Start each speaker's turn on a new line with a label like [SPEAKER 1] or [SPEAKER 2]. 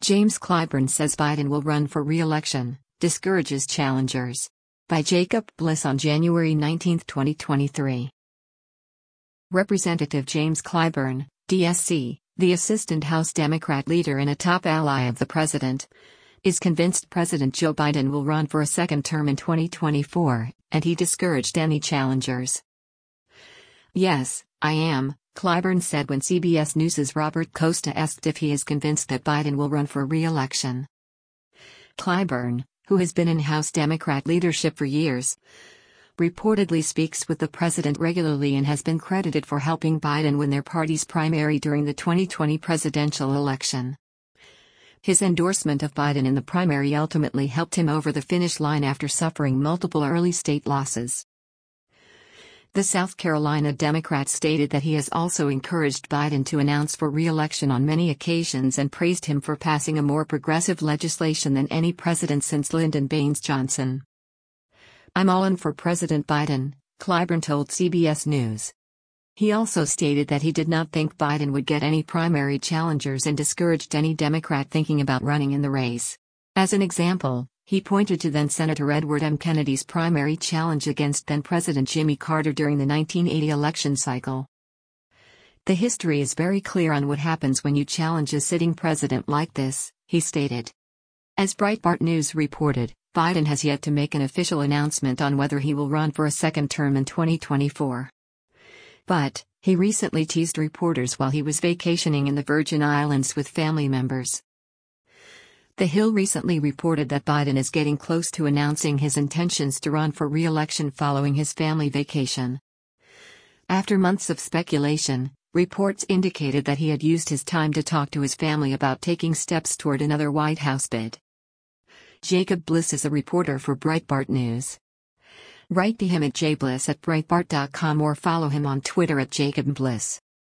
[SPEAKER 1] James Clyburn says Biden will run for re-election, discourages challengers. By Jacob Bliss on January 19, 2023. Representative James Clyburn, DSC, the Assistant House Democrat leader and a top ally of the president, is convinced President Joe Biden will run for a second term in 2024, and he discouraged any challengers. "Yes, I am," Clyburn said when CBS News' Robert Costa asked if he is convinced that Biden will run for re-election. Clyburn, who has been in House Democrat leadership for years, reportedly speaks with the president regularly and has been credited for helping Biden win their party's primary during the 2020 presidential election. His endorsement of Biden in the primary ultimately helped him over the finish line after suffering multiple early state losses. The South Carolina Democrat stated that he has also encouraged Biden to announce for re-election on many occasions and praised him for passing a more progressive legislation than any president since Lyndon Baines Johnson. "I'm all in for President Biden," Clyburn told CBS News. He also stated that he did not think Biden would get any primary challengers and discouraged any Democrat thinking about running in the race. As an example, he pointed to then-Senator Edward M. Kennedy's primary challenge against then-President Jimmy Carter during the 1980 election cycle. "The history is very clear on what happens when you challenge a sitting president like this," he stated. As Breitbart News reported, Biden has yet to make an official announcement on whether he will run for a second term in 2024. But he recently teased reporters while he was vacationing in the Virgin Islands with family members. The Hill recently reported that Biden is getting close to announcing his intentions to run for re-election following his family vacation. After months of speculation, reports indicated that he had used his time to talk to his family about taking steps toward another White House bid. Jacob Bliss is a reporter for Breitbart News. Write to him at jbliss@breitbart.com or follow him on Twitter at @JacobBliss.